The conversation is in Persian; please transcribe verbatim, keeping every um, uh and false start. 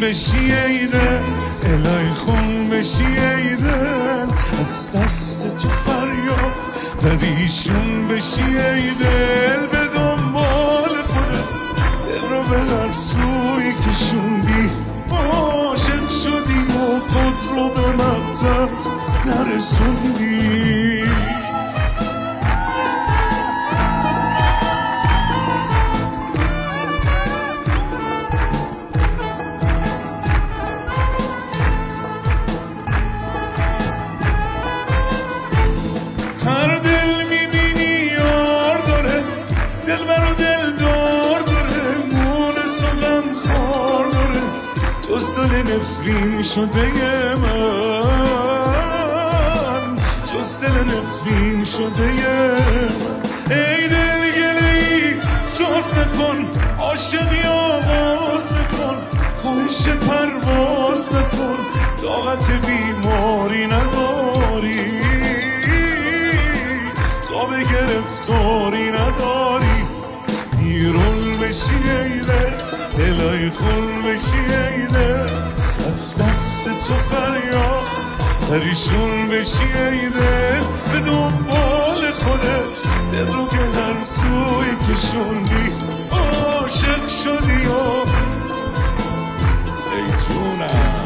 بشی ای دل، الهی خون بشی ای دل، از دست تو فریاد پریشون بشی ای دل. به دنبال خودت دل رو به هر سوی کشوندی، عاشق شدی و خود رو به مقصد نرسوندی. هر دل میبینی یار داره، دل برا دل دار داره، مونس و غمخوار داره، جز دل نفرین شده من، جز دل نفرین شده من. ای دل گله ای سوز نکن، عاشقی آواز نکن، خواهش پرواز نکن، طاقت بیماری نداری، تا به گرفتاری نداری. بیرون بشی ای دل، الهی خون بشی ای دل، از دست تو فریاد پریشون بشی ای دل. به دنبال خودت دل رو که هر سوی کشوندی، عاشق شدی و ای جونم